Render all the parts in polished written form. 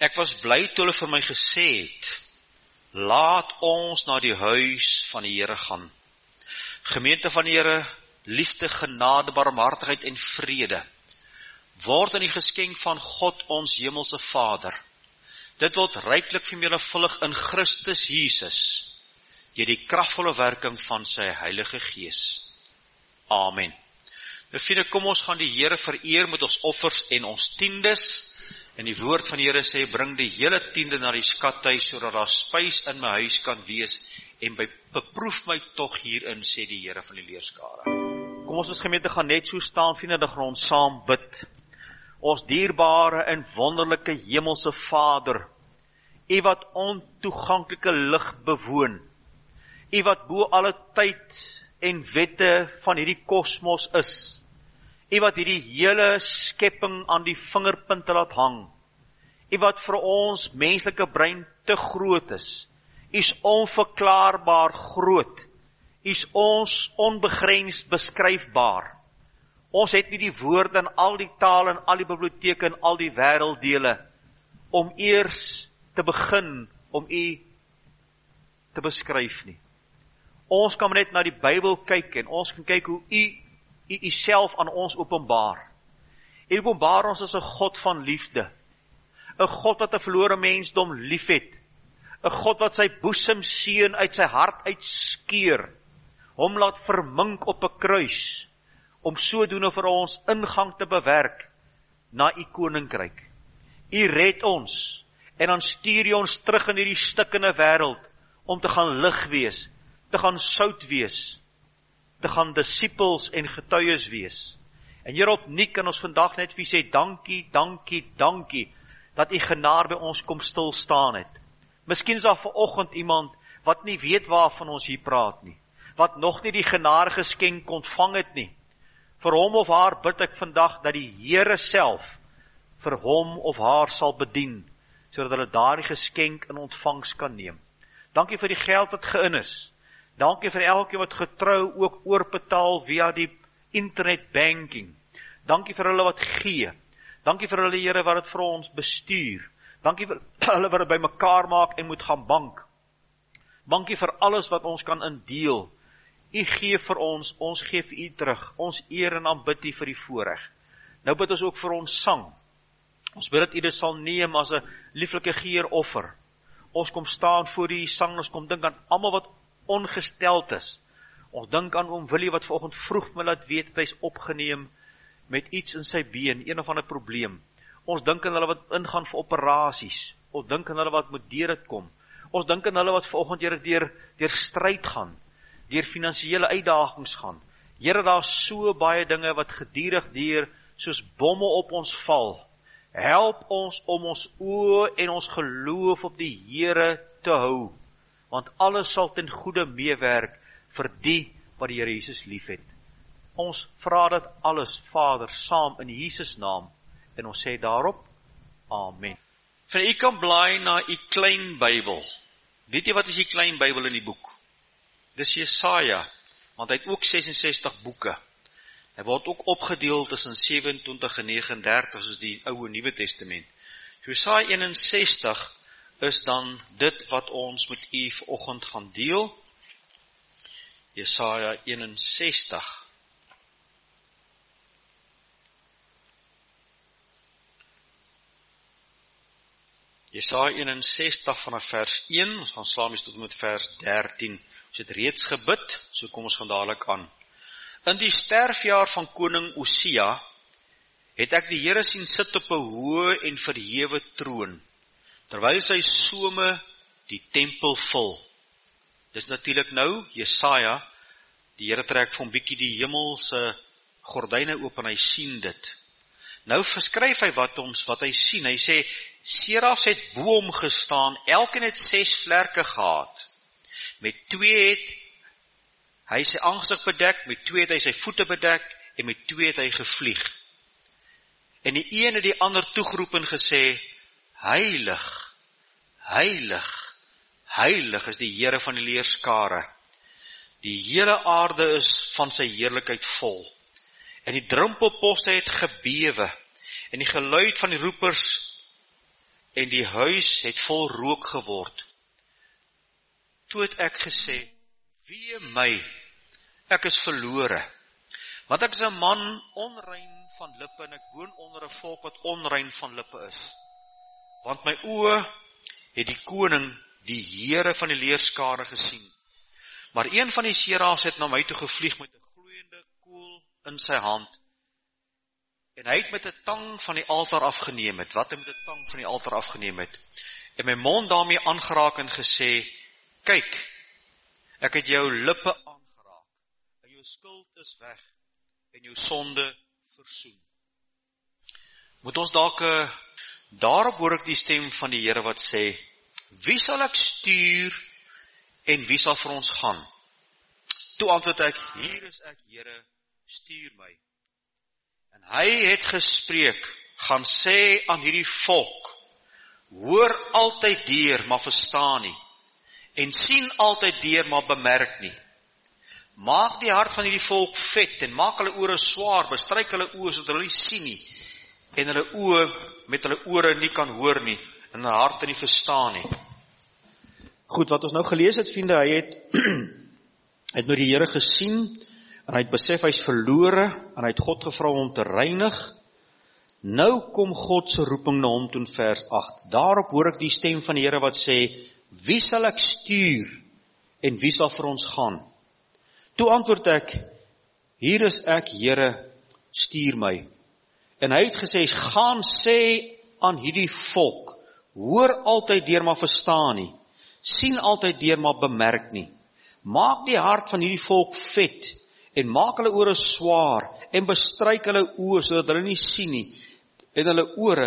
Ek was bly toe hulle vir my gesê het, laat ons na die huis van die Here gaan. Gemeente van die Here, liefde, genade, barmhartigheid en vrede, word in die geskenk van God ons hemelse Vader. Dit word ryklik vermenigvuldig in Christus Jesus, deur die kragvolle werking van sy Heilige Gees. Amen. Nou vriende, kom ons gaan die Here vereer met ons offers en ons tiendes, en die woord van die Here sê, bring die hele tiende na die skathuis, sodat daar spys in my huis kan wees, en beproef my tog hierin, sê die Here van die leerskare. Kom ons as gemeente gaan net so staan, vriende, dan gaan ons saam bid. Ons dierbare en wonderlike hemelse Vader, U wat ontoeganklike lig bewoon, U wat bo alle tyd en wette van hierdie kosmos is, U wat hierdie hele skepping aan die vingerpunte laat hang, U wat vir ons menslike brein te groot is, U is onverklaarbaar groot, U is ons onbegrensd beskryfbaar. Ons het nie die woorde in al die tale en al die biblioteke en al die wêrelddele om eers te begin om U te beskryf nie. Ons kan net na die Bybel kyk en ons kan kyk hoe U self aan ons openbaar. U openbaar ons as 'n God van liefde, 'n God wat 'n verlore mensdom liefhet, 'n God wat sy boesemseun uit sy hart uitskeur, hom laat vermink op 'n kruis, om sodoende vir ons ingang te bewerk na U koninkryk. U red ons, en dan stuur U ons terug in hierdie stikkende wêreld, om te gaan lig wees, te gaan sout wees, te gaan disippels en getuies wees. En Here, opnuut kan ons vandag net vir U sê, dankie, dankie, dankie, dat U genade by ons kom stil staan het. Miskien is daar vanoggend iemand, wat nie weet waarvan ons hier praat nie, wat nog nie die genade geskenk ontvang het nie. Vir hom of haar bid ek vandag, dat die Here self, vir hom of haar sal bedien, sodat hulle daardie geskenk in ontvangs kan neem. Dankie vir die geld wat geïn is. Dankie vir elkeen wat getrou ook oorbetaal via die internet banking. Dankie vir hulle wat gee. Dankie vir hulle, Here, wat dit vir ons bestuur. Dankie vir hulle wat dit by mekaar maak en moet gaan bank. Dankie vir alles wat ons kan indeel. U gee vir ons gee vir U terug. Ons eer en aanbid U vir die voorreg. Nou bid ons ook vir ons sang. Ons bid dat U dit sal neem as 'n lieflike geeroffer. Ons kom staan voor die sang, ons kom dink aan almal wat ongesteld is. Ons dink aan oom Willie wat vanoggend vroeg my laat weet, hy is opgeneem met iets in sy been, een of ander probleem. Ons dink aan hulle wat ingaan vir operasies. Ons dink aan hulle wat moet deur dit kom. Ons dink aan hulle wat vanoggend, Here, deur stryd gaan, deur finansiële uitdagings gaan. Here, daar is so baie dinge wat gedurig deur soos bomme op ons val. Help ons om ons oë en ons geloof op die Here te hou, want alles sal ten goeie meewerk vir die wat die Here Jesus liefhet. Ons vra dit alles, Vader, saam in Jesus naam, en ons sê daarop, Amen. Van u kan blaai na u klein Bybel. Weet jy wat is die klein Bybel in die boek? Dis Jesaja, want hy het ook 66 boeke. Hy word ook opgedeel tussen 27 en 39, soos die Ou en Nuwe Testament. Jesaja 61 is dan dit wat ons met u vanoggend gaan deel. Jesaja 61. Jesaja 61 vanaf vers 1, ons gaan saam tot met vers 13. Ons het reeds gebid, so kom ons gaan dadelik aan. In die sterfjaar van koning Osia, het ek die Here sien sit op 'n hoë en verhewe troon, terwyl sy some die tempel vul. Dis natuurlik nou, Jesaja, die Here trek vir hom bietjie die hemelse gordyne oop en hy sien dit. Nou verskryf hy wat hy sien. Hy sê, serafs het bo hom gestaan, elkeen het 6 vlerke gehad. Met 2 het hy sy aangesig bedek, met 2 het hy sy voete bedek, en met 2 het hy gevlieg. En die een het die ander toegeroep en gesê, heilig, heilig, heilig is die Here van die leerskare. Die hele aarde is van sy heerlikheid vol. En die drumpelposte het gebewe, en die geluid van die roepers en die huis het vol rook geword. Toe het ek gesê, wee my, ek is verlore, want ek is 'n man onrein van lippe, en ek woon onder 'n volk wat onrein van lippe is. Want my oë het die koning, die Here van die leerskare gesien. Maar een van die serafs het na my toe gevlieg met 'n gloeiende kool in sy hand. En hy het met 'n tang van die altaar afgeneem het, wat hy met 'n tang van die altaar afgeneem het, en my mond daarmee aangeraak en gesê, kyk, ek het jou lippe aangeraak, en jou skuld is weg, en jou sonde versoen. Moet ons daarop hoor ek die stem van die Here wat sê, wie sal ek stuur, en wie sal vir ons gaan? Toe antwoord ek, hier is ek, Here, stuur my. En hy het gespreek, gaan sê aan hierdie volk, hoor altyd deur, maar verstaan nie, en sien altyd deur, maar bemerk nie. Maak die hart van hierdie volk vet, en maak hulle ore swaar, bestryk hulle oë, sodat hulle nie sien nie, en hulle oë met hulle ore nie kan hoor nie, en hulle harte nie verstaan nie. Goed, wat ons nou gelees het, vriende, hy het nou die Here gesien, en hy het besef, hy is verlore, en hy het God gevra om hom te reinig. Nou kom God se roeping na hom toe in vers 8. Daarop hoor ek die stem van die Here wat sê, wie sal ek stuur, en wie sal vir ons gaan? Toe antwoord ek, hier is ek, Here, stuur my. En hy het gesê, gaan sê aan hierdie volk, hoor altyd deur, maar verstaan nie, sien altyd deur, maar bemerk nie. Maak die hart van hierdie volk vet, en maak hulle ore swaar, en bestryk hulle oë, sodat hulle nie sien nie, en hulle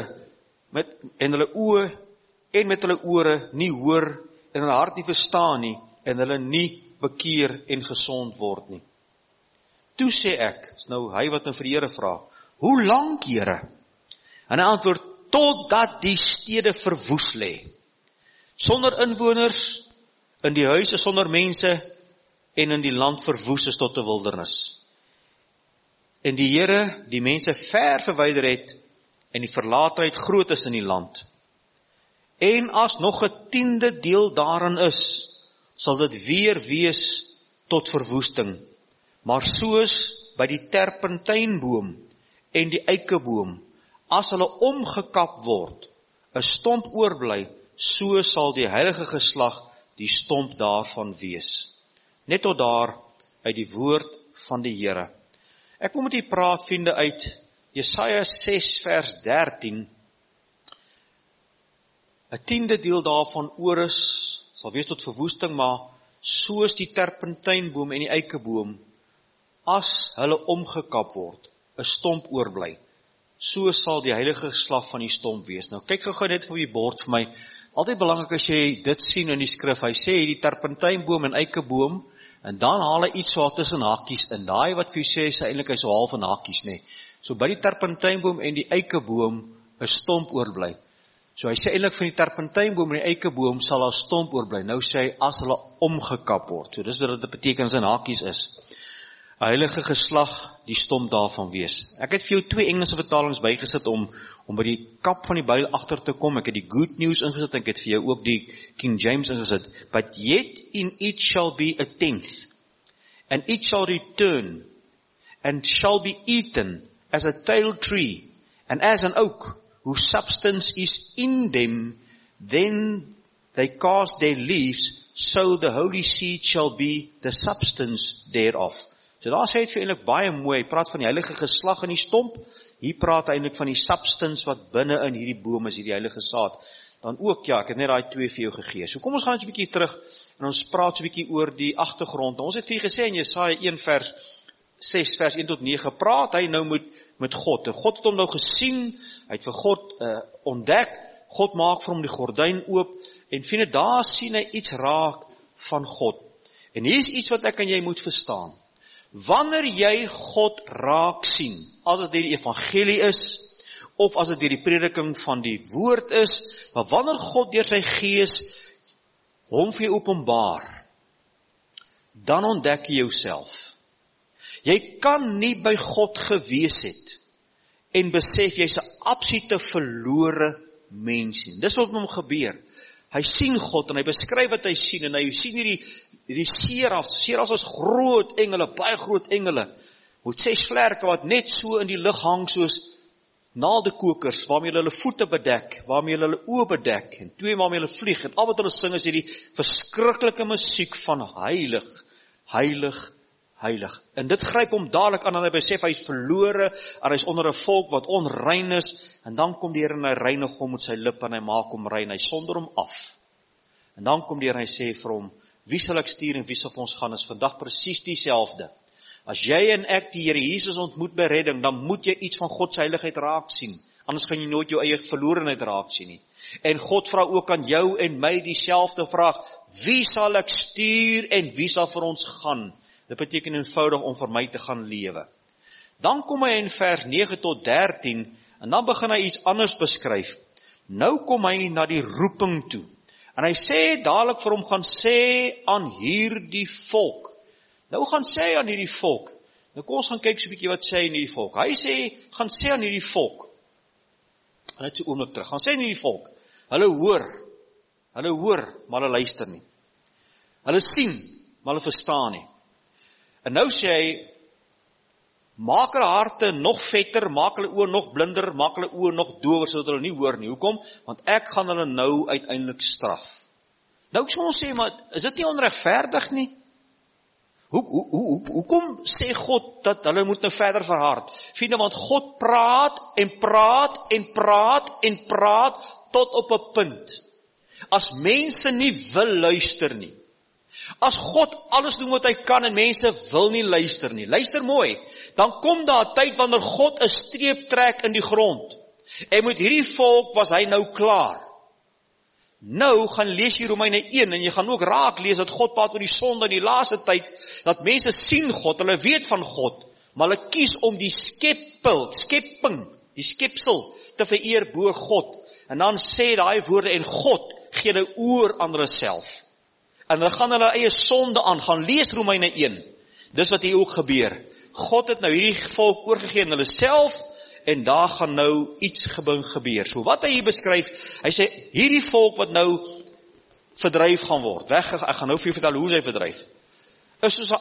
oë met hulle ore nie hoor, en hulle hart nie verstaan nie, en hulle nie bekeer en gesond word nie. Toe sê ek, is nou hy wat nou vir die Here vra, hoe lank, Here? En hy antwoord, totdat die stede verwoes lê, sonder inwoners, in die huise sonder mense, en in die land verwoes is tot 'n wildernis. En die Here, die mense ver verwyder het, en die verlatenheid groot is in die land. En as nog 'n 10de deel daarin is, sal dit weer wees tot verwoesting. Maar soos by die terpentynboom en die eikeboom, as hulle omgekap word, 'n stomp oorbly, so sal die heilige geslag die stomp daarvan wees. Net tot daar uit die woord van die Here. Ek wil met u praat, vriende, uit Jesaja 6 vers 13. 'n 10de deel daarvan oor is, sal wees tot verwoesting, maar soos die terpentynboom en die eikeboom, as hulle omgekap word, 'n stomp oorbly, so sal die heilige geslag van die stomp wees. Nou kyk gou net vir die bord vir my, altyd belangrik as jy dit sien in die skrif, hy sê die terpentynboom en eikeboom, en dan haal hy iets so tussen hakies in, daai wat vir jy sê, is eintlik hy so half van hakies, nee. So by die terpentynboom en die eikeboom, 'n stomp oorbly. So hy sê eintlik van die terpentynboom en die eikeboom sal daar stomp oorbly. Nou sê hy, as hulle omgekap word. So dis wat dit beteken as in hakies is. 'n heilige geslag, die stomp daarvan wees. Ek het vir jou 2 Engelse vertalings bygesit om by die kap van die Bybel agter te kom. Ek het die Good News ingesit, ek het vir jou ook die King James ingesit. But yet in it shall be a 10th, and it shall return, and shall be eaten as a tall tree, and as an oak, whose substance is in them, then they cast their leaves, so the holy seed shall be the substance thereof. So daar sê het vir eintlik baie mooi, hy praat van die heilige geslag in die stomp, hier praat hy eintlik van die substance wat binne in hierdie boom is, hierdie heilige saad. Dan ook, ja, ek het net daai 2 vir jou gegee. So kom ons gaan net 'n bietjie terug, en ons praat so 'n bietjie oor die agtergrond. Ons het vir gesê in Jesaja 1 vers 6 vers 1 tot 9, praat hy nou met God. En God het hom nou gesien, hy het vir God ontdek, God maak vir hom die gordyn oop, en vriende, daar sien hy iets raak van God. En hier is iets wat ek en jy moet verstaan. Wanneer jy God raak sien, as dit deur die evangelie is, of as dit deur die prediking van die woord is, maar wanneer God deur sy gees hom vir jou openbaar, dan ontdek jy jouself. Jy kan nie by God gewees het en besef jy's 'n absolute verlore mens nie. Dis wat met hom gebeur. Hy sien God en hy beskryf wat hy sien en hy sien hierdie serafs. Serafs was groot engele, baie groot engele. Met 6 vlerke wat net so in die lug hang soos naaldekokers, waarmee hulle voete bedek, waarmee hulle oë bedek, en 2 waarmee hulle vlieg, en al wat hulle sing is hierdie verskriklike musiek van heilig, heilig, heilig. En dit gryp hom dadelik aan en hy besef hy is verlore, en hy is onder 'n volk wat onrein is, en dan kom die Here en hy reinig hom met sy lippe en hy maak hom rein, hy sonder hom af. En dan kom die Here en hy sê vir hom, wie sal ek stuur en wie sal vir ons gaan, is vandag presies dieselfde. As jy en ek die Here Jesus ontmoet by redding, dan moet jy iets van God se heiligheid raak sien. Anders gaan jy nooit jou eie verlorenheid raak sien nie. En God vra ook aan jou en my dieselfde vraag, wie sal ek stuur en wie sal vir ons gaan? Dit beteken eenvoudig om vir my te gaan lewe. Dan kom hy in vers 9 tot 13, en dan begin hy iets anders beskryf. Nou kom hy na die roeping toe. En hy sê dadelik vir hom, gaan sê aan hierdie volk. Nou gaan sê aan hierdie volk. Nou kom ons gaan kyk so 'n bietjie wat sê aan hierdie volk. Hy sê, gaan sê aan hierdie volk. Net so oomblik terug. Gaan sê aan hierdie volk. Hulle hoor, maar hulle luister nie. Hulle sien, maar hulle verstaan nie. En nou sê hy, maak hulle harte nog vetter, maak hulle oë nog blinder, maak hulle oë nog dower, sodat hulle nie hoor nie. Hoekom? Want ek gaan hulle nou uiteindelik straf. Nou ek sê ons sê, maar is dit nie onregverdig nie? Hoekom sê God dat hulle moet nou verder verhard? Vriende, want God praat en praat en praat en praat tot op 'n punt. As mense nie wil luister nie. As God alles doen wat hy kan en mense wil nie luister nie. Luister mooi. Dan kom daar 'n tyd wanneer God 'n streep trek in die grond. En met hierdie volk was hy nou klaar. Nou gaan lees jy Romeine 1 en jy gaan ook raak lees dat God praat oor die sonde in die laaste tyd, dat mense sien God, hulle weet van God, maar hulle kies om die skepping, die skepsel te vereer bo God. En dan sê daai woorde en God gee hulle oor aan hulle self. En hulle gaan hulle eie sonde aan, gaan lees Romeine 1. Dis wat hier ook gebeur. God het nou hierdie volk oorgegee aan hulle self, en daar gaan nou iets gebeur. So wat hy hier beskryf, hy sê, hierdie volk wat nou verdryf gaan word, ek gaan nou vir jou vertel hoe hy verdryf, is soos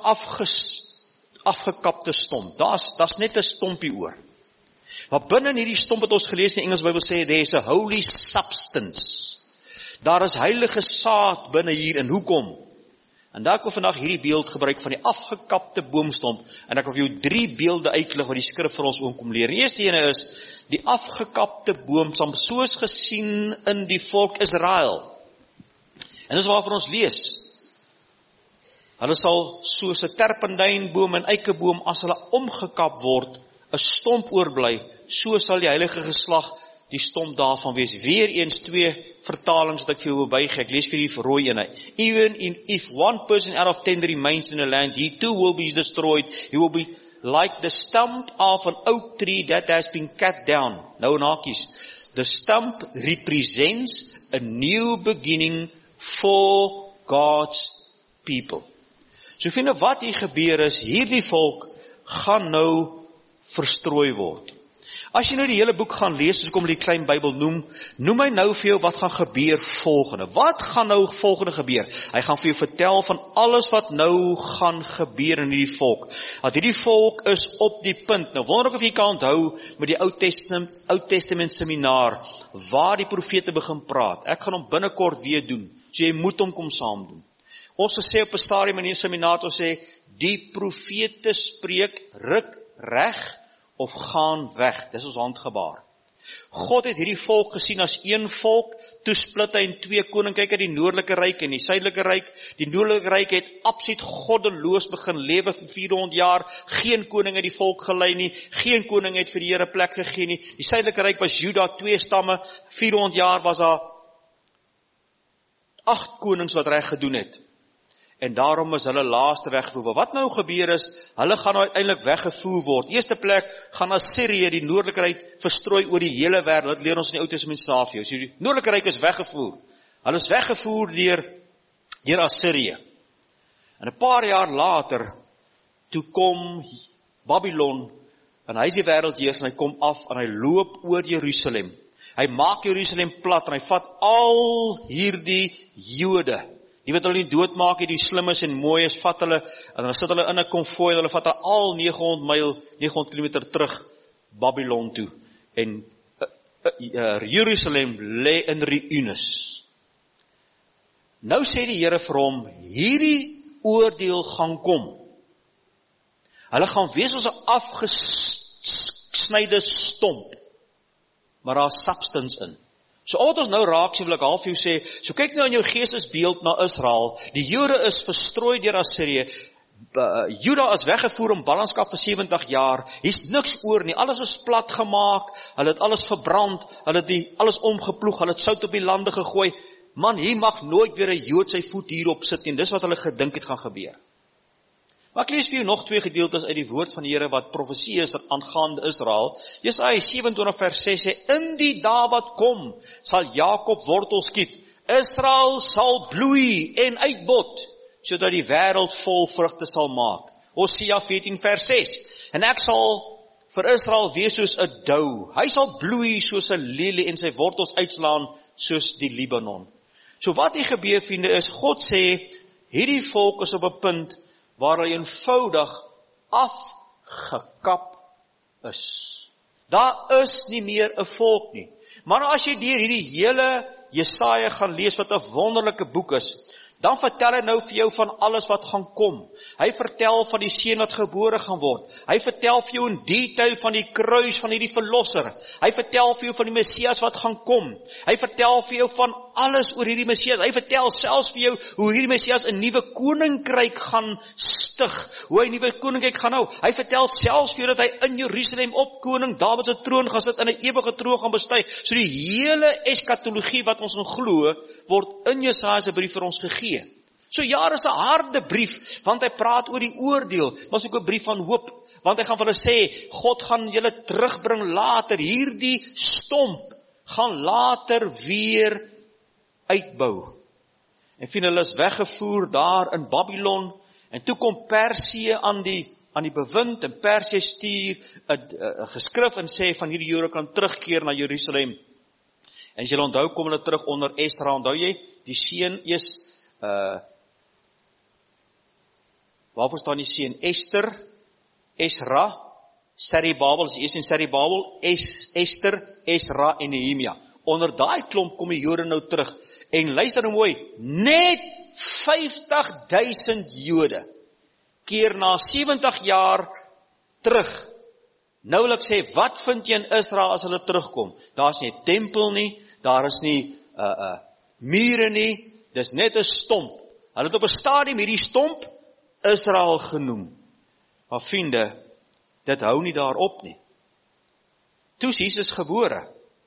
'n afgekapte stomp. Daar's net 'n stompie oor. Maar binne in hierdie stomp wat ons gelees in die Engels Bybel sê, there is a holy substance. Daar is heilige saad binne hier, en hoekom? En daar ek wil vandag hierdie beeld gebruik van die afgekapte boomstomp, en ek wil vir jou 3 beelde uitlig wat die skrif vir ons kom leer. Die eerste ene is, die afgekapte boomstomp, soos gesien in die volk Israel. En dis waarvan ons lees. Hulle sal soos 'n terpentynboom en eikeboom, as hulle omgekap word, 'n stomp oorbly, so sal die heilige geslag die stomp daarvan wees. Weereens 2 vertalings wat ek vir jou wil bygee. Ek lees vir die rooi ene. Even if one person out of 10 remains in the land, he too will be destroyed. He will be like the stump of an oak tree that has been cut down. Nou nakies. The stump represents a new beginning for God's people. So vriende, wat hier gebeur is, hierdie volk gaan nou verstrooi word. As jy nou die hele boek gaan lees, soos ek hom die klein Bybel noem hy nou vir jou wat gaan gebeur volgende. Wat gaan nou volgende gebeur? Hy gaan vir jou vertel van alles wat nou gaan gebeur in hierdie volk. Dat hierdie volk is op die punt. Nou wonder ek of jy kan onthou met die Oud Testament seminar, waar die profete begin praat. Ek gaan hom binnekort weer doen. So jy moet hom kom saam doen. Ons gesê op 'n stadium in die seminar, ons sê, die profete spreek, ruk reg, of gaan weg. Dis ons handgebaar. God het hierdie volk gesien as een volk, toe split hy in 2 koninkryke, die noordelike ryk en die suidelike ryk. Die noordelike ryk het absoluut goddeloos begin lewe vir 400 jaar, geen koning het die volk gelei nie, geen koning het vir die Here plek gegee nie. Die suidelike ryk was Juda, 2 stamme, 400 jaar was daar 8 konings wat reg gedoen het. En daarom is hulle laaste weggevoer. Wat nou gebeur is, hulle gaan uiteindelik weggevoer word. Eerste plek gaan Assirië, die noordelike ryk, verstrooi oor die hele wêreld. Dit leer ons in die Ou Testament Slaafjou. So die noordelike ryk is weggevoer. Hulle is weggevoer deur Assirië. En 'n paar jaar later, toe kom Babylon, en hy is die wêreldheers, en hy kom af, en hy loop oor Jerusalem. Hy maak Jerusalem plat en hy vat al hierdie Jode, die wat hulle nie doodmaak, die slimmes en mooies, vat hulle, en hulle sit hulle in 'n konvooi, hulle vat hulle al 900 kilometer terug Babylon toe, en Jerusalem lê in ruïnes. Nou sê die Here vir hom, hierdie oordeel gaan kom. Hulle gaan wees as 'n afgesnyde stomp, maar daar is substance in. So al wat ons nou raak sien, wil ek half vir jou sê, so kyk nou in jou geestesbeeld na Israel, die Jode is verstrooi deur Assirië, Juda is weggevoer in ballingskap vir 70 jaar, hier's niks oor nie, alles is plat gemaak, hulle het alles verbrand, hulle het alles omgeploeg, hulle het sout op die lande gegooi, man, hier mag nooit weer 'n Jood sy voet hierop sit nie, dis wat hulle gedink het gaan gebeur. Maar ek lees vir jou nog 2 gedeeltes uit die woord van die Here wat profesie is aangaande Israel. Jesaja 27 vers 6 sê, in die dae wat kom, sal Jakob wortel skiet, Israel sal bloei en uitbot, sodat die wêreld vol vrugte sal maak. Hosea 14 vers 6, en ek sal vir Israel wees soos 'n dou, hy sal bloei soos 'n lelie en sy wortels uitslaan soos die Libanon. So wat hier gebeur, vriende, is God sê, hierdie volk is op 'n punt waar hy eenvoudig afgekap is. Daar is nie meer 'n volk nie. Maar as jy deur hierdie hele Jesaja gaan lees, wat 'n wonderlike boek is, dan vertel hy nou vir jou van alles wat gaan kom. Hy vertel van die seun wat gebore gaan word. Hy vertel vir jou in detail van die kruis van hierdie verlosser. Hy vertel vir jou van die Messias wat gaan kom. Hy vertel vir jou van alles oor hierdie Messias. Hy vertel selfs vir jou hoe hierdie Messias 'n nuwe koninkryk gaan stig, hoe hy 'n nuwe koninkryk gaan hou. Hy vertel selfs vir jou dat hy in Jerusalem op koning Dawid se troon gaan sit en 'n ewige troon gaan bestyg. So die hele eskatologie wat ons in glo, word in Jesaja se brief vir ons gegee. So ja, dis 'n harde brief, want hy praat oor die oordeel, maar is ook 'n brief van hoop, want hy gaan vir hulle sê, God gaan julle terugbring later, hierdie stomp gaan later weer uitbou. En vind hulle is weggevoer daar in Babylon, en toe kom Persië aan die bewind, en Persië stuur 'n geskrif en sê van hierdie Jode kan terugkeer na Jerusalem. En as jy onthou, kom hulle terug onder Esdra, onthou jy, die seun is, waarvoor staan die seun? Ester, Esra, Serubabel, is eers in Serubabel, Ester, Esra en Nehemia. Onder daai klomp kom die Jode nou terug. En luister nou mooi, net 50.000 Jode keer na 70 jaar terug. Nou wil ek sê, wat vind jy in Israel as hulle terugkom? Daar is nie 'n tempel nie, daar is nie mure nie, dis net 'n stomp. Hulle het op 'n stadium hierdie stomp Israel genoem. Maar vriende, dit hou nie daarop nie. Toe is Jesus gebore.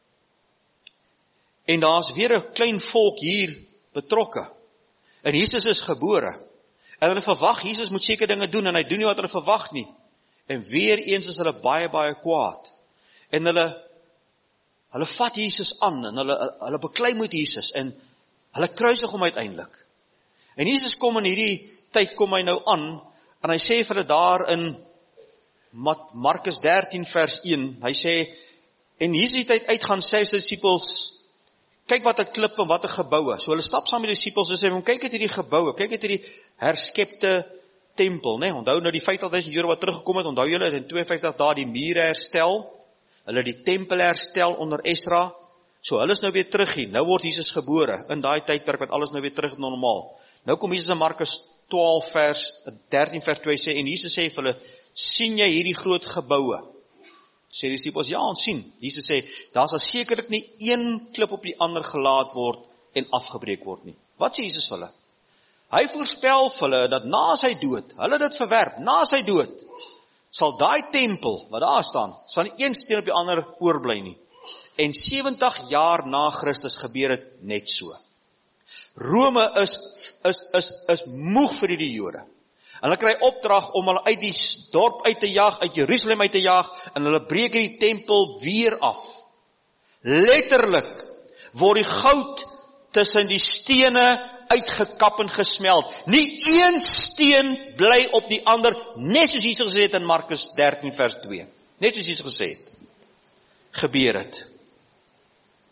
En daar's weer 'n klein volk hier betrokke. En Jesus is gebore. En hulle verwag, Jesus moet sekere dinge doen, en hy doen nie wat hulle verwag nie. En weer eens is hulle baie, baie kwaad. En hulle vat Jesus aan, en hulle beklei met Jesus, en hulle kruisig hom uiteindelik. En Jesus kom in hierdie tyd, kom hy nou aan, en hy sê vir hulle daar in Markus 13 vers 1, hy sê, en Jesus die tyd uitgaan, sê sy disippels, kyk wat 'n klip en wat 'n geboue. So hulle stap saam met die disippels en sê, kyk het hierdie geboue, kyk het hierdie herskepte tempel, né? Onthou nou die 50.000 Jode wat teruggekom het, onthou julle het in 52 dae die mure herstel, hulle die tempel herstel onder Esra, so hulle is nou weer terug hier, nou word Jesus gebore, in daai tydperk wat alles nou weer terug normaal. Nou kom Jesus in Markus 12 vers 13 vers 2 sê, en Jesus sê vir hulle, sien jy hierdie groot geboue? Sê die disciples, ja, ons sien. Jesus sê, daar sal sekerlik nie een klip op die ander gelaat word en afgebreek word nie. Wat sê Jesus vir hulle? Hy voorspel vir hulle dat na sy dood, hulle dit verwerp, na sy dood, sal daai tempel, wat daar staan, sal nie een steen op die ander oorbly nie. En 70 jaar na Christus gebeur het net so. Rome is moeg vir die Jode. En hulle kry opdrag om hulle uit die dorp uit te jaag, uit Jerusalem uit te jaag, en hulle breek die tempel weer af. Letterlik word die goud tussen die stene uitgekap en gesmeld. Nie een steen bly op die ander, net soos Jesus gesê het in Markus 13 vers 2. Net soos Jesus gesê het. Gebeur het.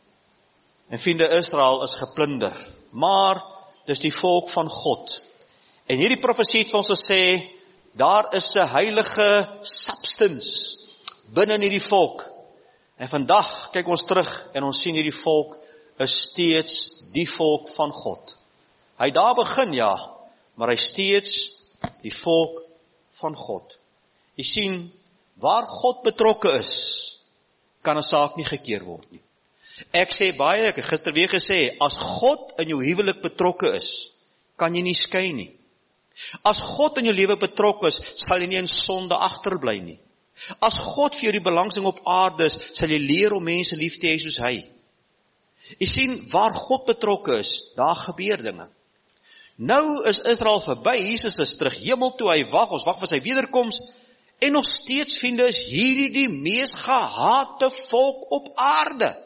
En vriende, Israel is geplunder, maar dis die volk van God. En hierdie profesie het vir ons gesê, daar is 'n heilige substance binne hierdie volk. En vandag kyk ons terug en ons sien hierdie volk is steeds die volk van God. Hy daar begin, ja, maar hy steeds die volk van God. Jy sien, waar God betrokke is, kan 'n saak nie gekeer word nie. Ek sê baie, ek het gister weer gesê, as God in jou huwelik betrokke is, kan jy nie skei nie. As God in jou lewe betrokke is, sal jy nie in sonde agterbly nie. As God vir jou die belangsing op aarde is, sal jy leer om mense lief te hê soos hy. Jy sien, waar God betrokke is, daar gebeur dinge. Nou is Israel verby, Jesus is terug hemel toe, hy wag, ons wag vir sy wederkoms, en nog steeds, vriende, is hierdie die mees gehate volk op aarde.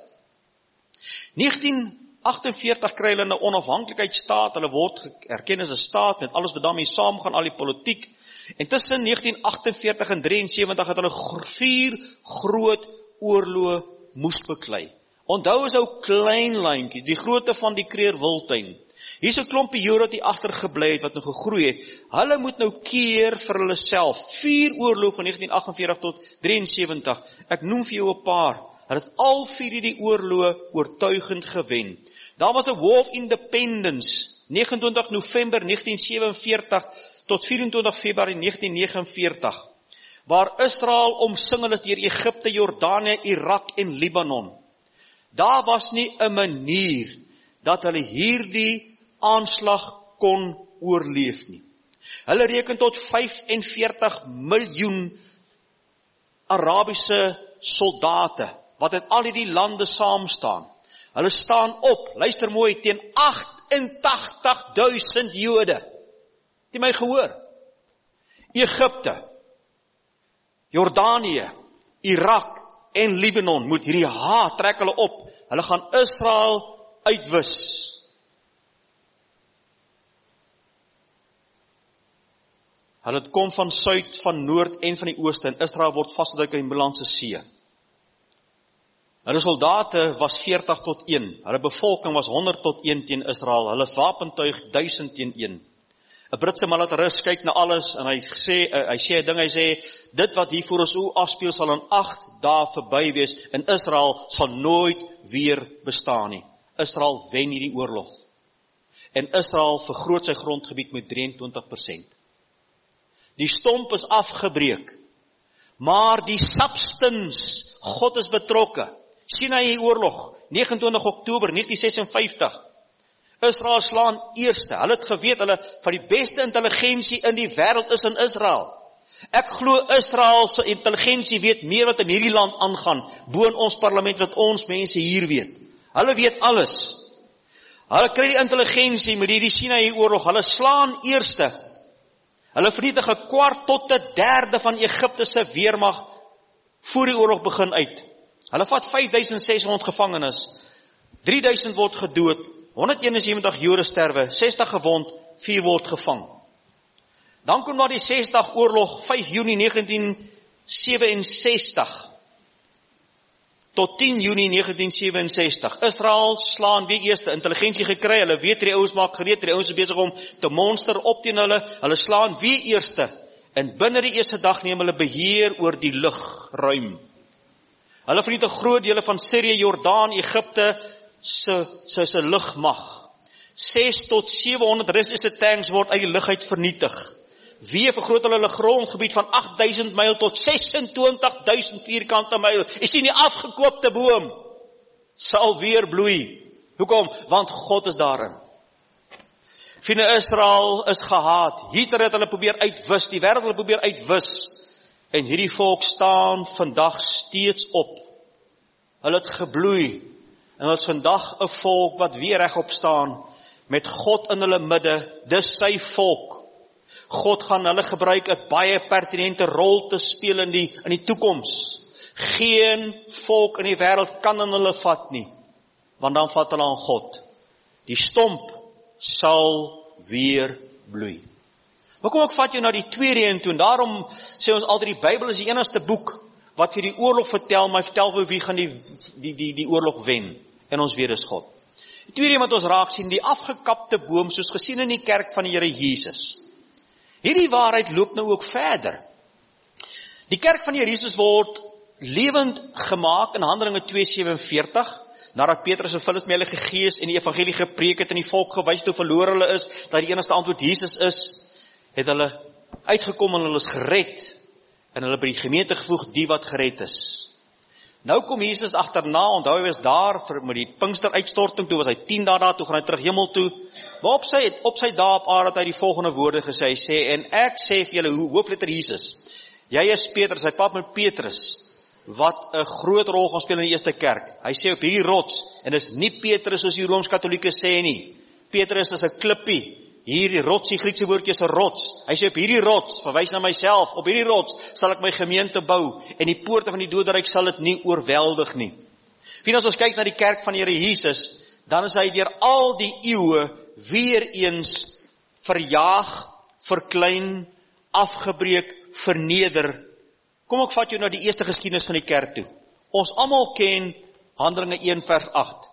1948 kry hulle 'n onafhanklikheidsstaat, hulle word erken as 'n staat, met alles wat daarmee saamgaan, al die politiek, en tussen 1948 en 73 het hulle 4 groot oorloë moes beklei. Onthou is ou klein lyntjie, die grootte van die Kreer-Wildtuin. Hier is 'n klompie Jode wat hier agtergebly het, wat nou gegroei het. Hulle moet nou keer vir hulle self. 4 oorloë van 1948 tot 73. Ek noem vir jou 'n paar. Hulle het al 4 die oorloë oortuigend gewen. Daar was 'n War of Independence, 29 November 1947 tot 24 Februarie 1949, waar Israel omsingel is deur Egipte, Jordanië, Irak en Libanon. Daar was nie 'n manier dat hulle hierdie aanslag kon oorleef nie. Hulle reken tot 45 miljoen Arabiese soldate, wat uit al die lande saam staan. Hulle staan op, luister mooi, teen 88.000 Jode. Het jy my gehoor? Egipte, Jordanië, Irak en Libanon moet hierdie haat trek hulle op. Hulle gaan Israel uitwis. Hulle kom van suid, van noord en van die ooste, en Israel word vasgedruk in die Middellandse See. Hulle soldate was 40 tot 1, hulle bevolking was 100 tot 1 teen Israel, hulle wapentuig 1000 teen 1. 'n Britse militarist kyk na alles en hy sê, dit wat hier voor ons oë afspeel sal in 8 dae verby wees, en Israel sal nooit weer bestaan nie. Israel wen hierdie oorlog. En Israel vergroot sy grondgebied met 23%. Die stomp is afgebreek, maar die substance, God is betrokke. Sien hy die oorlog, 29 Oktober 1956, Israel slaan eerste, hulle het geweet, hulle van die beste intelligensie in die wêreld is in Israel. Ek glo Israel se intelligensie weet meer wat in hierdie land aangaan, bo in ons parlement wat ons mense hier weet. Hulle weet alles. Hulle kry die intelligensie met hierdie Sinaï oorlog, hulle slaan eerste. Hulle vernietig 'n kwart tot 1/3 van Egipte se weermag voor die oorlog begin uit. Hulle vat 5600 gevangenes, 3000 word gedood, 171 Jode sterwe, 60 gewond, 4 word gevang. Dan kom daar die 6-dag oorlog, 5 Junie 1967 tot 10 Junie 1967. Israel slaan weer eerste, intelligensie gekry, hulle weet die ouens maak gereed, die ouens is besig om te monster op teen hulle slaan weer eerste, en binne die eerste dag neem hulle beheer oor die lugruim. Hulle vernietig groot dele van Sirië, Jordaan, Egipte se lugmag. 6 tot 700 Russiese tanks word uit die lug uit vernietig. Weer vergroot hulle grondgebied van 8000 myl tot 26.000 vierkante myl. Is die afgekoopte boom sal weer bloei. Hoekom? Want God is daarin. Vriende, Israel is gehaat. Hitler het hulle probeer uitwis, die wêreld hulle probeer uitwis. En hierdie volk staan vandag steeds op. Hulle het gebloei. En hulle is vandag 'n volk wat weer regop staan, met God in hulle midde, dis sy volk. God gaan hulle gebruik 'n baie pertinente rol te speel in die toekoms. Geen volk in die wêreld kan in hulle vat nie, want dan vat hulle aan God. Die stomp sal weer bloei. Maar kom ek vat jou na die tweede een toe, en daarom sê ons altyd die Bybel is die enigste boek wat vir die oorlog vertel, maar vertel vir wie gaan die oorlog wen, en ons weet is God. Die tweede ding wat ons raak sien, die afgekapte boom, soos gesien in die kerk van die Here Jesus. Hierdie waarheid loop nou ook verder. Die kerk van die Here Jesus word lewend gemaak in Handelinge 2:47, nadat Petrus en Philippus met Heilige Gees en die evangelie gepreek het en die volk gewys hoe verlore hulle is, dat die enigste antwoord Jesus is, het hulle uitgekom en hulle is gered, en hulle by die gemeente gevoeg, die wat gered is. Nou kom Jesus agterna, onthou hy was daar met die Pinksteruitstorting, toe was hy 10 dae daar, toe gaan hy terug hemel toe, maar op sy dae op aarde het hy die volgende woorde gesê, hy sê, en ek sê vir julle, hoofletter Jesus, jy is Petrus, hy praat met Petrus, wat 'n groot rol gaan speel in die eerste kerk. Hy sê op hierdie rots, en dis nie Petrus soos die Rooms-Katolieke sê nie. Petrus is 'n klippie. Hierdie rots, die Griekse woordjie is 'n rots. Hy sê op hierdie rots, verwys na myself, op hierdie rots sal ek my gemeente bou, en die poorte van die doderyk sal dit nie oorweldig nie. As ons kyk na die kerk van die Here Jesus, dan is hy deur al die eeue weer eens verjaag, verklein, afgebreek, verneder. Kom ek vat jou na die eerste geskiedenis van die kerk toe. Ons almal ken Handelinge 1:8.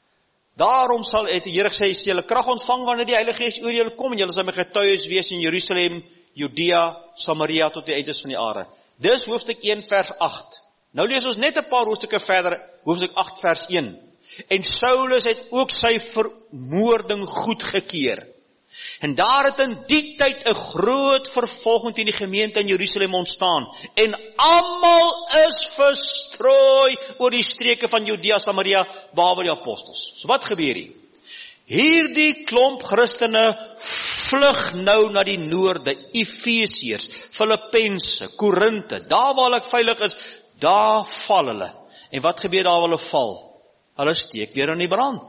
Daarom sal die Here sê, jy julle krag ontvang wanneer die Heilige Gees oor julle kom, en julle sal my getuies wees in Jerusalem, Judea, Samaria tot die uiters van die aarde. Dis hoofstuk 1:8. Nou lees ons net 'n paar hoofstukke verder, hoofstuk 8:1. En Saulus het ook sy vermoording goedgekeur. En daar het in die tyd 'n groot vervolging teen die gemeente in Jerusalem ontstaan, en almal is verstrooi oor die streke van Judea, Samaria, behalwe die apostels. So wat gebeur hier? Hierdie klomp Christene vlug nou na die noorde, Efesiërs, Filippense, Korinte, daar waar hulle veilig is, daar val hulle. En wat gebeur daar waar hulle val? Hulle steek weer in die brand.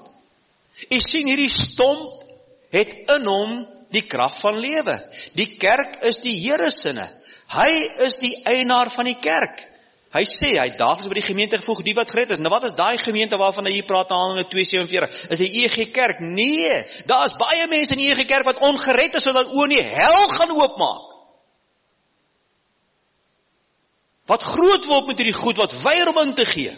U sien hierdie stomp het in hom die krag van lewe. Die kerk is die Here sinne. Hy is die eienaar van die kerk. Hy sê, hy het daagliks by die gemeente gevoeg, die wat gered is. Nou wat is daai gemeente waarvan hy hier praat in Handelinge 2:47? Is die EG Kerk? Nee, daar is baie mense in die EG Kerk wat ongered is, sodat oor die hel gaan oopmaak. Wat groot word met hierdie goed, wat weier om in te gee.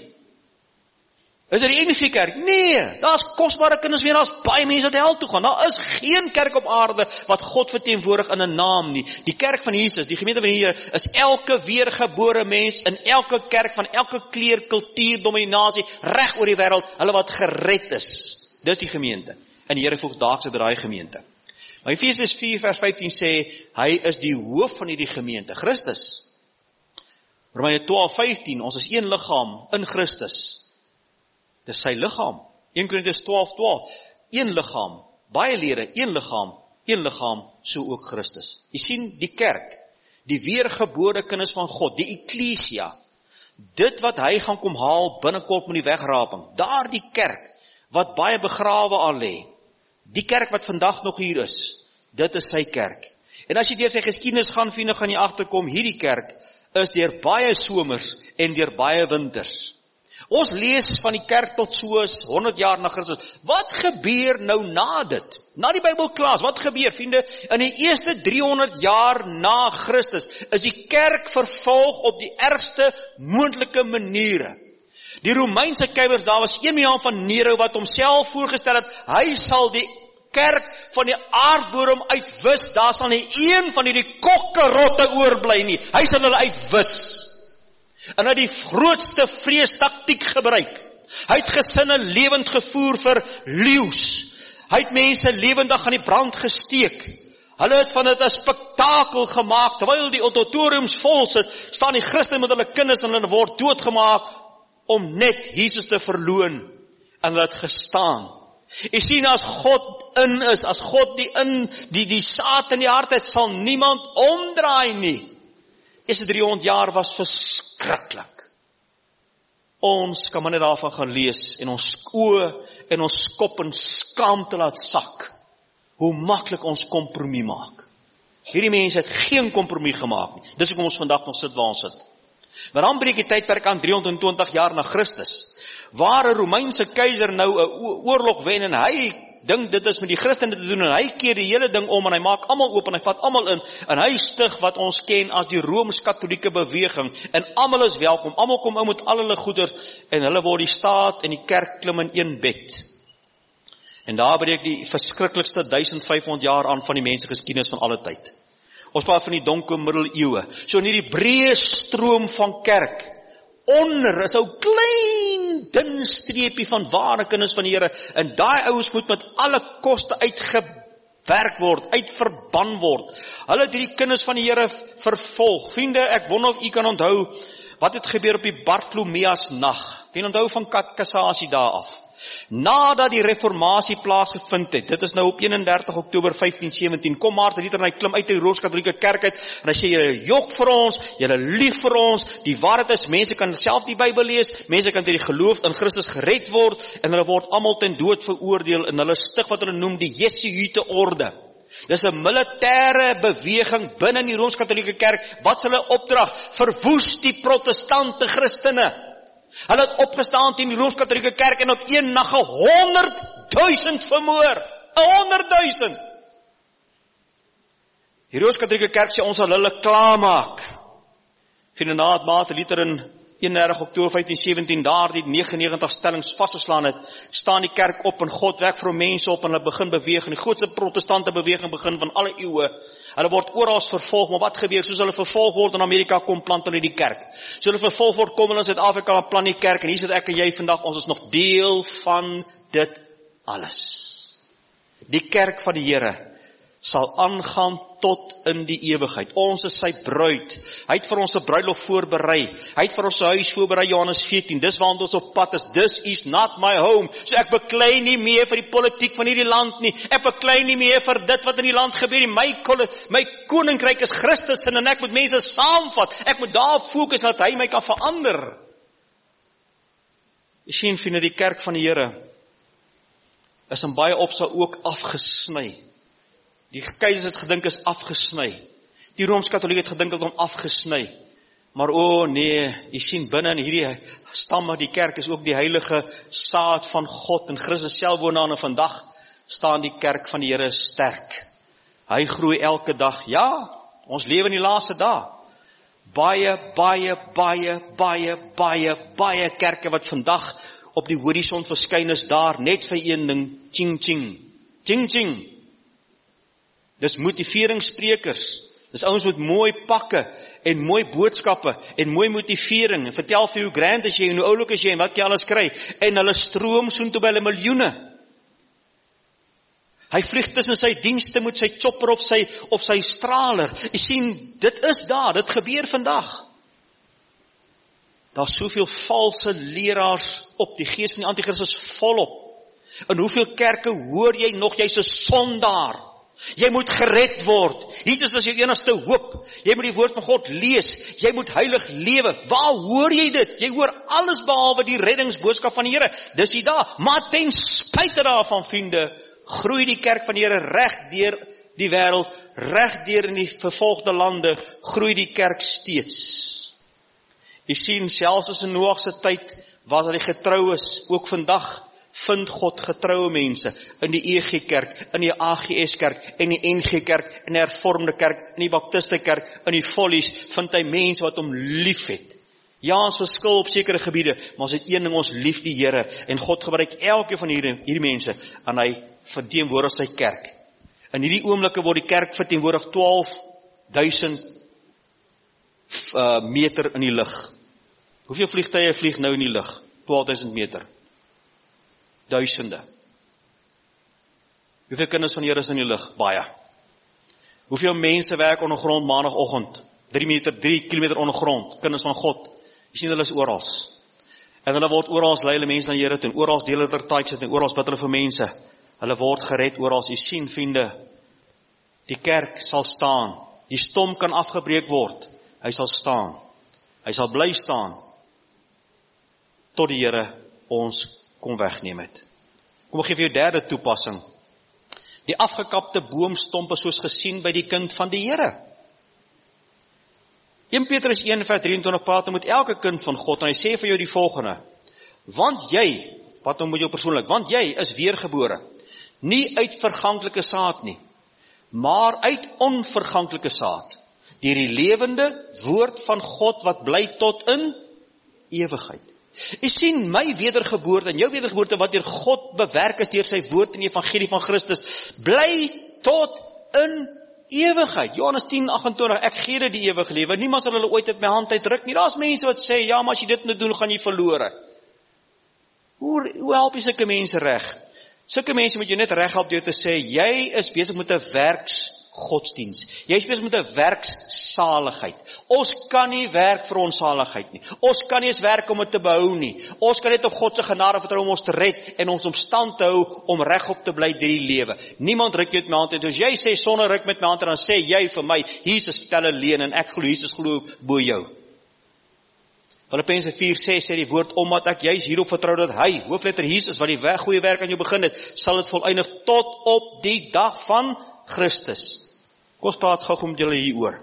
Is die enige kerk? Nee, daar is kosbare kinders weer, daar is baie mense wat hel toe gaan. Daar is geen kerk op aarde wat God verteenwoordig in 'n naam nie. Die kerk van Jesus, die gemeente van die Here, is elke weergebore mens in elke kerk van elke kleur, kultuur, dominasie, reg oor die wêreld, hulle wat gered is. Dis die gemeente. En die Here voeg daags uit daai gemeente. Maar Efesiërs 4:15 sê, hy is die hoof van hierdie gemeente, Christus. Romeine 12:15, ons is een liggaam in Christus. Dis sy liggaam. 1 Korintiërs 12:12. Een liggaam, baie lede, een liggaam, so ook Christus. Jy sien die kerk, die weergebore kinders van God, die eklesia, dit wat hy gaan kom haal binnekort met die wegraping, daar die kerk, wat baie begrawe al lê, die kerk wat vandag nog hier is, dit is sy kerk. En as jy deur sy geskiedenis gaan vinnig gaan jy agterkom, hierdie kerk is deur baie somers en deur baie winters. Ons lees van die kerk tot soos 100 jaar na Christus. Wat gebeur nou na dit? Na die Bybelklas, wat gebeur, vriende? In die eerste 300 jaar na Christus is die kerk vervolg op die ergste moontlike maniere. Die Romeinse keivers, daar was een man van Nero wat homself voorgestel het, hy sal die kerk van die aardbodem uitwis, daar sal nie een van die kokkerotte oorbly nie, hy sal hulle uitwis. En hy het die grootste vreestaktiek gebruik. Hy het gesinne lewend gevoer vir leeu's. Hy het mense lewendig aan die brand gesteek. Hulle het van dit 'n spektakel gemaak. Terwyl die auditoriums vol sit, staan die Christene met hulle kinders en hulle word doodgemaak om net Jesus te verloon. En hulle het gestaan. Jy sien, as God in is, as God die saad in die hart het, sal niemand omdraai nie. Eerste 300 jaar was verskriklik. Ons kan maar net daarvan gaan lees en ons oë en ons kop en skaamte laat sak. Hoe maklik ons kompromie maak. Hierdie mense het geen kompromie gemaak nie. Dis hoekom ons vandag nog sit waar ons sit. Maar dan breek die tydperk aan 320 jaar na Christus. Waar 'n Romeinse keiser nou 'n oorlog wen en hy dink dit is met die Christene te doen en hy keer die hele ding om en hy maak almal oop en hy vat almal in en hy stig wat ons ken as die Rooms-Katolieke beweging en almal is welkom, almal kom in met al hulle goeder en hulle word die staat en die kerk klim in een bed. En daar breek die verskriklikste 1500 jaar aan van die mensgeskiedenis van alle tyd. Ons praat van die donker middeleeue. So in hierdie breë stroom van kerk, onder is 'n klein dun streepie van ware kinders van die Here, en daai ouens moet met alle koste uitgewerk word, uitverban word. Hulle het hierdie kinders van die Here vervolg. Vriende, ek wonder of u kan onthou wat het gebeur op die Bartholomeus nag. Kan onthou van Kassasie daar af. Nadat die reformatie plaasgevind het, dit is nou op 31 Oktober 1517, kom Martin Luther en hy klim uit die Rooms-Katolieke kerk uit, en hy sê, julle jok vir ons, julle lieg vir ons, die waarheid is, mense kan self die Bybel lees, mense kan deur die geloof in Christus gered word, en hulle word almal ten dood veroordeel, en hulle stig wat hulle noem die Jesuïte orde. Dis 'n militêre beweging binne die Rooms-Katolieke kerk, wat is hulle opdrag? Verwoes die protestante Christene. Hulle het opgestaan teen die Rooms-Katolieke kerk en op een nag 100.000 vermoor. 100.000. Die Rooms-Katolieke kerk sê ons sal hulle klaarmaak. Vriende, nadat Martin Luther in 31 Oktober 1517 daar die 99 stellings vasgeslaan het, staan die kerk op en God wek vir mense op en hulle begin beweeg en die grootste protestante beweging begin van alle eeue. Hulle word oral vervolg, maar wat gebeur? Soos hulle vervolg word in Amerika, kom plant hulle die kerk. So hulle vervolg word, kom hulle in Suid-Afrika en plant die kerk, en hier sit ek en jy vandag, ons is nog deel van dit alles. Die kerk van die Here sal aangaan tot in die ewigheid. Ons is sy bruid. Hy het vir ons 'n bruilof voorberei. Hy het vir ons 'n huis voorberei, Johannes 14. Dis waarom ons op pad is. This is not my home. So ek beklei nie meer vir die politiek van hierdie land nie. Ek beklei nie meer vir dit wat in die land gebeur nie. My koninkryk is Christus en ek moet mense saamvat. Ek moet daarop fokus dat hy my kan verander. Jy sien, vriende, die kerk van die Here is in baie opsigte ook afgesny. Die keisers het gedink is afgesny. Die Rooms-Katoliek het gedink het om afgesny. Maar nee, jy sien binne in hierdie stamme, die kerk is ook die heilige saad van God en Christus self woon daarin, en vandag staan die kerk van die Here sterk. Hy groei elke dag. Ja, ons lewe in die laaste dae. Baie kerke wat vandag op die horison verskyn is daar net vir een ding, ching. Dis motiveringssprekers. Dis ouens met mooi pakke en mooi boodskappe en mooi motivering en vertel vir hoe grand is jy en hoe oulik is jy en wat jy alles kry. En hulle stroom soontoe by hulle miljoene. Hy vlieg tussen sy dienste met sy chopper of sy straler. Jy sien, dit is daar, dit gebeur vandag. Daar's soveel valse leraars op, die gees van die anti-Christus is volop. In hoeveel kerke hoor jy nog, jy's 'n sondaar. Jy moet gered word. Jesus is jou enigste hoop. Jy moet die woord van God lees. Jy moet heilig lewe. Waar hoor jy dit? Jy hoor alles behalwe die reddingsboodskap van die Here. Dis nie daar. Maar ten spyte daarvan, vriende, groei die kerk van die Here reg deur die wêreld, reg deur in die vervolgde lande, groei die kerk steeds. Jy sien, selfs as in Noag se tyd, waar hy getrou is, ook vandag, vind God getroue mense in die EG kerk, in die AGS kerk, in die NG kerk, in die hervormde kerk, in die baptiste kerk, in die vollies, vind hy mense wat hom lief het. Ja, ons verskil op sekere gebiede, maar ons het een ding, ons lief die Here, en God gebruik elke van hierdie mense, en hy verteenwoordig sy kerk. In hierdie oomblikke word die kerk verteenwoordig 12.000 meter in die lug. Hoeveel vliegtuie vlieg nou in die lug? 12.000 meter. Duisende. Hoeveel kinders van die Here is in die lug? Baie. Hoeveel mense werk ondergrond maandagoggend? 3 kilometer ondergrond, kinders van God. Jy sien, hulle is oral. En hulle word oral lei hulle mense na die Here toe, en oral deel hulle tithes en oral bid hulle vir mense. Hulle word gered oral. Jy sien, vriende, die kerk sal staan. Die stom kan afgebreek word. Hy sal staan. Hy sal bly staan tot die Here ons kom wegneem het. Kom ek gee vir jou derde toepassing. Die afgekapte boomstompe soos gesien by die kind van die Here. 1 Petrus 1:23 praat met elke kind van God en hy sê vir jou die volgende: want jy, wat dan moet jou persoonlik, want jy is weergebore, nie uit verganklike saad nie, maar uit onverganklike saad, deur die lewende woord van God wat bly tot in ewigheid. U sien my wedergeboorte en jou wedergeboorte wat deur God bewerk is deur sy woord in die evangelie van Christus, bly tot in ewigheid. Johannes 10:28, ek gee dit die ewige lewe. Niemand sal hulle ooit uit my hand uitruk nie. Daar's mense wat sê, ja, maar as jy dit nou doen, gaan jy verlore. Hoe help jy sulke mense reg? Sulke mense moet jy net reg help deur te sê, jy is besig met 'n werksgodsdiens. Jy is besig met 'n werkssaligheid. Ons kan nie werk vir ons saligheid nie. Ons kan nie eens werk om dit te behou nie. Ons kan net op God se genade vertrou om ons te red en ons om stand te hou om regop te bly deur die lewe. Niemand ruk jou met my hand uit. As jy sê sonder ruk met my hand, dan sê jy vir my, Jesus vertel 'n leuen en ek glo Jesus glo bo jou. Filippense 4:6 sê die woord, omdat ek juis hierop vertrou dat hy, hoofletter Jesus, wat die goeie werk aan jou begin het, sal dit volëindig tot op die dag van Christus. Kom ons praat gou met julle hieroor.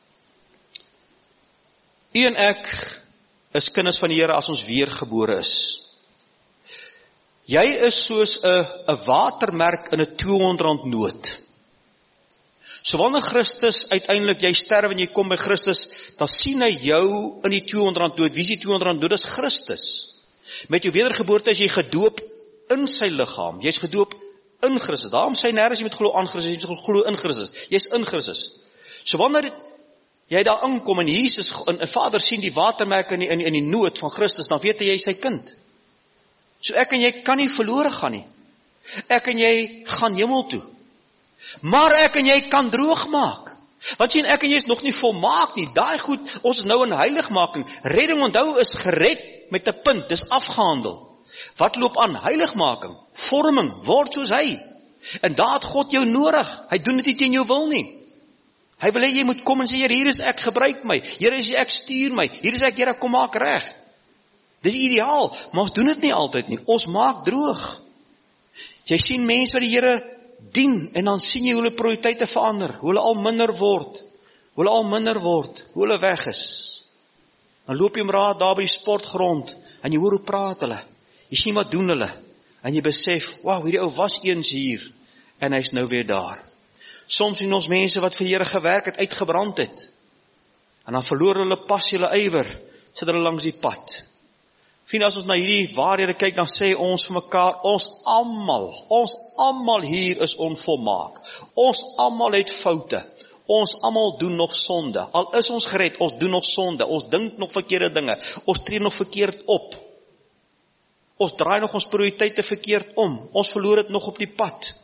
U en ek is kinders van die Here as ons weergebore is. Jy is soos 'n watermerk in 'n R200 noot. So wanneer Christus uiteindelik jy sterf en jy kom by Christus, dan sien hy jou in die R200 noot. Wie is die R200 noot? Dis Christus. Met jou wedergeboorte is jy gedoop in sy liggaam. Jy's gedoop in Christus. Daarom sê hy nêrens jy moet glo aan Christus, jy moet glo in Christus. Jy's in Christus. So wanneer jy daar inkom en Jesus en Vader sien die watermerk in die nood van Christus, dan weet hy jy is sy kind. So ek en jy kan nie verlore gaan nie. Ek en jy gaan hemel toe. Maar ek en jy kan droog maak. Want sien, ek en jy is nog nie volmaak nie. Daai goed, ons is nou in heiligmaking. Redding, onthou, is gered met 'n punt, dis afgehandel. Wat loop aan? Heiligmaking, vorming, word soos hy. En daar het God jou nodig. Hy doen dit nie teen jou wil nie. Hy wil hê jy moet kom en sê, Here, hier is ek, gebruik my. Here, is ek, stuur my. Hier is ek, Here, kom maak reg. Dis ideaal, maar ons doen dit nie altyd nie. Ons maak droog. Jy sien mense wat die Here dien, en dan sien jy hoe hulle prioriteite verander, hoe hulle al minder word, hoe hulle weg is. Dan loop jy raad daar by die sportgrond, en jy hoor hoe praat hulle, jy sien wat doen hulle, en jy besef, wow, hierdie ou was eens hier, en hy is nou weer daar. Soms sien ons mense wat vir die Here gewerk het, uitgebrand het, en dan verloor hulle passie, hulle ywer, sit hulle langs die pad. Vriende, as ons na hierdie waarhede kyk, dan sê ons vir mekaar, ons almal hier is onvolmaak. Ons almal het foute. Ons almal doen nog sonde. Al is ons gered, ons doen nog sonde. Ons dink nog verkeerde dinge. Ons tree nog verkeerd op. Ons draai nog ons prioriteite verkeerd om. Ons verloor dit nog op die pad.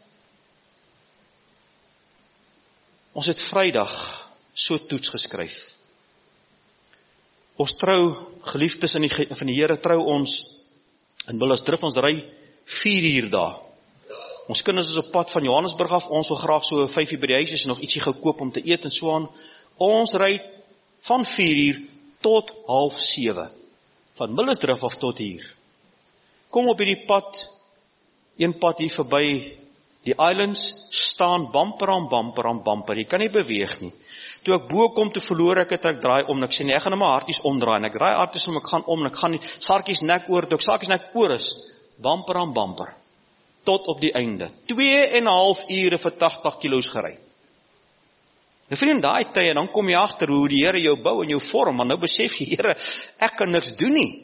Ons het Vrydag so toets geskryf. Ons trou, geliefdes van die Here, trou ons in Willisdrif, ons ry 4 uur daar. Ons kinders is op pad van Johannesburg af, ons wil graag so 5 uur by die huis is, nog ietsie gekoop om te eet en so aan. Ons ry van 4 uur tot 6:30, van Willisdrif af tot hier. Kom op hierdie pad, een pad hier verby die islands, staan bumper aan bumper, jy kan nie beweeg nie. Toe ek bo kom, toe verloor ek het, ek draai om, en ek sê nee, ek gaan nou maar harties omdraai, en ek draai harties om, ek gaan om, en ek gaan nie, Sarkies nek oor, toe ek Sarkies nek oor is, bumper aan bumper, tot op die einde, 2,5 ure vir 80 kilo's gery. Nou vriend, daai tye, dan kom jy agter hoe die Here jou bou en jou vorm, maar nou besef jy, Here, ek kan niks doen nie.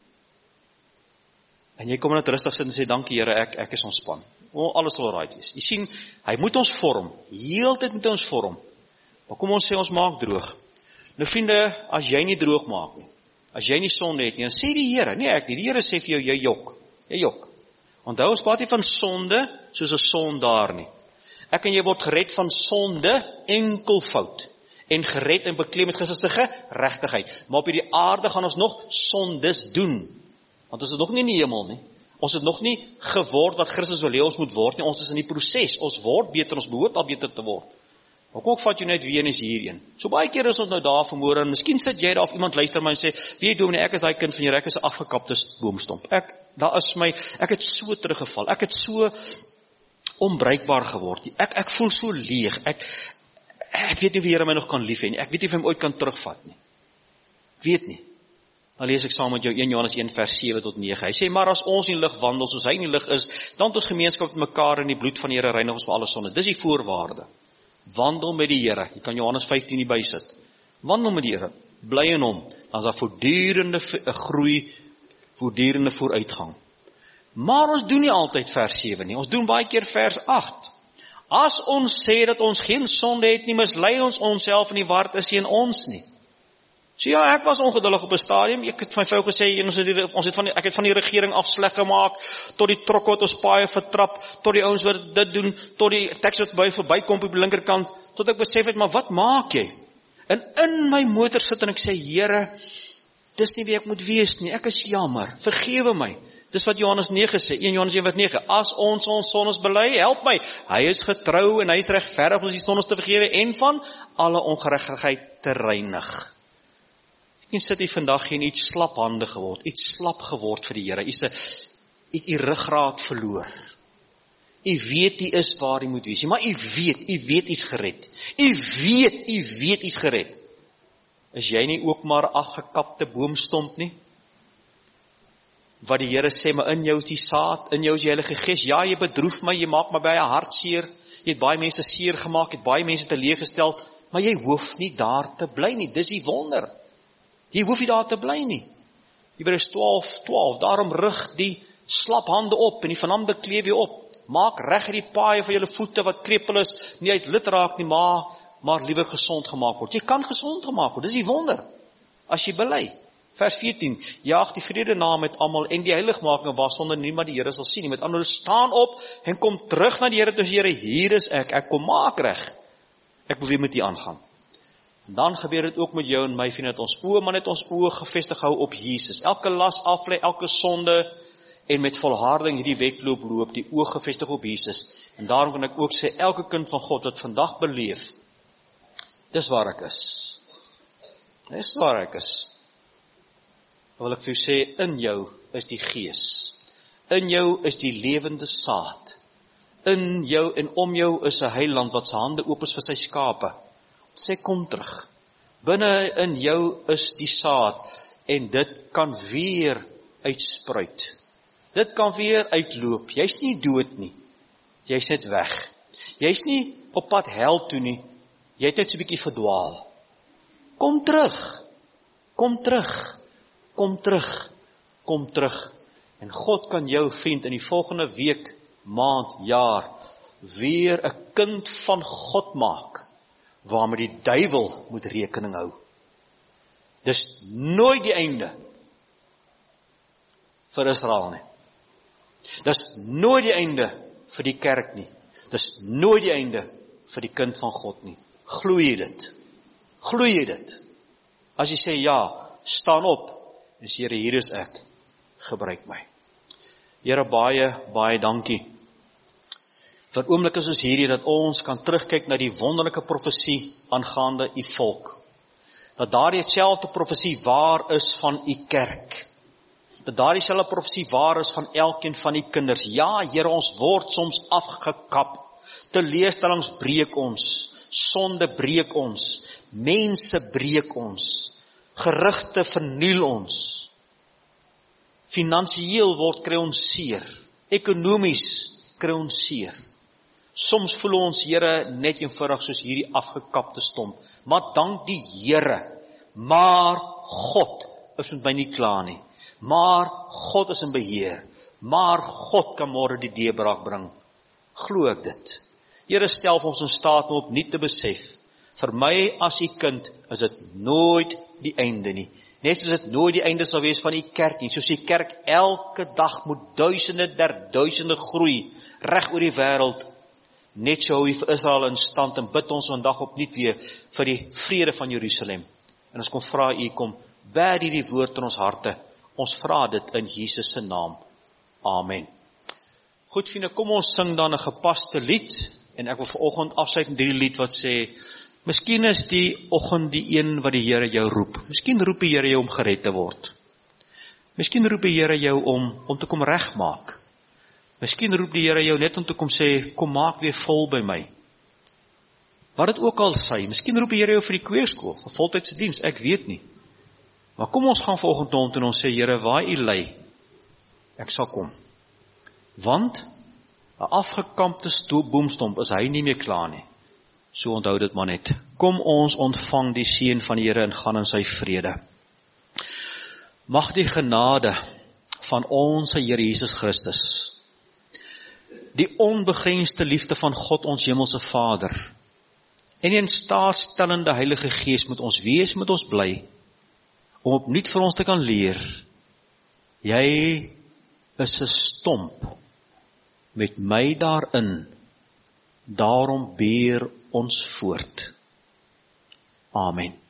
En jy kom net rustig sit en sê, dankie Here, ek is ontspan. Alles sal right wees. Jy sien, hy moet ons vorm, heeltyd moet ons vorm. Maar kom ons sê, ons maak droog. Nou vriende, as jy nie droog maak nie, as jy nie sonde het nie, dan sê die Here, nie ek nie, die Here sê vir jou, jy jok. Onthou, ons praat nie van sonde, soos 'n sondaar nie. Ek en jy word gered van sonde, enkelvoud, en gered en bekleed met Christus se geregtigheid. Maar op hierdie aarde gaan ons nog sondes doen, want ons is nog nie in die hemel nie. Ons het nog nie geword wat Christus wil hê ons moet word nie, ons is in die proses, ons word beter, ons behoort al beter te word. Maar kom ek vat jou net weer eens hierheen. So baie keer is ons nou daar vanmôre, en miskien sit jy daar of iemand luister my en sê, wie dominee, ek is daai kind van die Here, ek is 'n afgekapte boomstomp. Ek het so teruggeval, ek het so onbruikbaar geword. Ek voel so leeg. Ek weet nie of die Here my nog kan lief hê nie. Ek weet nie of hy my ooit kan terugvat nie. Ek weet nie. Dan lees ek saam met jou 1 Johannes 1 vers 7 tot 9. Hy sê, maar as ons in die lig wandel soos hy in die lig is, dan het ons gemeenskap met mekaar in die bloed van die Here reinig ons vir alle sonde. Dis die voorwaarde. Wandel met die Here. Jy kan Johannes 15 nie bysit. Wandel met die Here. Bly in hom. Dan is daar voortdurende groei voortdurende vooruitgang. Maar ons doen nie altyd vers 7 nie, ons doen baie keer vers 8. As ons sê dat ons geen sonde het nie, mislei ons onsself en die waarheid is nie in ons nie. So ja, ek was ongeduldig op 'n stadium, ek het vir my vrou gesê, ek het van die regering af sleg gemaak, tot die trokke wat ons paaie vertrap, tot die ouens wat dit doen, tot die taxi wat verbykom op die linkerkant, tot ek besef het, maar wat maak jy? En in my motor sit en ek sê, Here, dis nie wie ek moet wees nie, ek is jammer, vergewe my. Dis wat Johannes 9 sê, 1 Johannes 1:9, as ons sondes bely, help my. Hy is getrou en hy is regverdig om ons die sondes te vergewe en van alle ongeregtigheid te reinig. Ek sit hier vandag en iets slaphandig geword, iets slap geword vir die Here. U het u ruggraat verloor. U weet u is waar u moet wees, maar u weet u's gered. U weet u's gered. Is jy nie ook maar afgekapte boomstomp nie? Wat die Here sê, maar in jou is die saad, in jou is die Heilige Gees. Ja, jy bedroef my, jy maak my baie hartseer, jy het baie mense seer gemaak, jy het baie mense teleurgestel, maar jy hoef nie daar te bly nie, dis die wonder. Jy hoef nie daar te bly nie. Hebreërs 12, daarom rig die slap hande op en die vernamde kleef weer op. Maak reg die paaie van julle voete wat krepeel is, nie uit lid raak nie, maar liewer gesond gemaak word. Jy kan gesond gemaak word, dis die wonder, as jy bely. Vers 14, jaag die vrede na met almal en die heiligmaking was sonder niemand die Here sal sien nie. Met ander woorde, staan op en kom terug na die Here, dus Here, hier is ek kom maak reg. Ek wil weer met U aangaan. En dan gebeur dit ook met jou en my, vriende, dat ons oë, maar net ons oë gefestig hou op Jesus. Elke las aflê, elke sonde, en met volharding hierdie wedloop loop, die oog gefestig op Jesus. En daarom kan ek ook sê, elke kind van God wat vandag beleef, dis waar ek is. Dis waar ek is. Wil ek vir jou sê, in jou is die Gees. In jou is die lewende saad. In jou en om jou is 'n heiland wat sy hande oop is vir sy skape. Sê, kom terug. Binne in jou is die saad en dit kan weer uitspruit. Dit kan weer uitloop. Jy's nie dood nie. Jy's net weg. Jy's nie op pad hel toe nie. Jy het net so 'n bietjie verdwaal. Kom terug. Kom terug. Kom terug. Kom terug. En God kan jou, vriend, in die volgende week, maand, jaar, weer 'n kind van God maak, waarmee die duiwel moet rekening hou. Dis nooit die einde vir Israel nie. Dis nooit die einde vir die kerk nie. Dis nooit die einde vir die kind van God nie. Glo jy dit? Glo jy dit? As jy sê ja, staan op en sê, Here, hier is ek. Gebruik my. Here, baie dankie. Vir oomblikke soos hierdie, dat ons kan terugkyk na die wonderlike profesie aangaande u volk. Dat daardie selfde profesie waar is van u kerk. Dat daardie selfde profesie waar is van elkeen van die kinders. Ja, Here, ons word soms afgekap. Teleurstellings breek ons. Sonde breek ons. Mense breek ons. Gerugte verniel ons. Finansieel kry ons seer. Ekonomies kry ons seer. Soms voel ons, Here, net eenvoudig soos hierdie afgekapte stomp. Maar dank die Here. Maar God is met my nie klaar nie. Maar God is in beheer. Maar God kan môre die deurbraak bring. Glo ek dit. Here, stel vir ons in staat om opnuut te besef. Vir my as u kind is dit nooit die einde nie. Net soos dit nooit die einde sal wees van die kerk nie. Soos die kerk elke dag moet duisende groei, reg oor die wêreld. Net so hou hy vir Israel in stand en bid ons vandag opnuut weer vir die vrede van Jerusalem. En ons kom vra u, kom, bær hierdie woord in ons harte. Ons vra dit in Jesus se naam. Amen. Goed, vriende, kom ons sing dan 'n gepaste lied. En ek wil vanoggend afsluit met hierdie lied wat sê, miskien is die oggend die een wat die Here jou roep. Miskien roep die Here jou om gered te word. Miskien roep die Here jou om te kom regmaak. Miskien roep die Here jou net om te kom sê, kom maak weer vol by my. Wat dit ook al sê, miskien roep die Here jou vir die kweekskool, vir voltydse diens, ek weet nie. Maar kom ons gaan vanoggend om en ons sê, Here, waar u lei, ek sal kom. Want 'n afgekampte boomstomp is hy nie meer klaar nie. So onthou dit maar net. Kom ons ontvang die seën van die Here en gaan in sy vrede. Mag die genade van ons Here Jesus Christus, die onbegrensde liefde van God ons hemelse Vader, en die in staatstellende Heilige Gees met ons wees, met ons bly, om opnuut vir ons te kan leer, jy is 'n stomp met my daarin, daarom beer ons voort. Amen.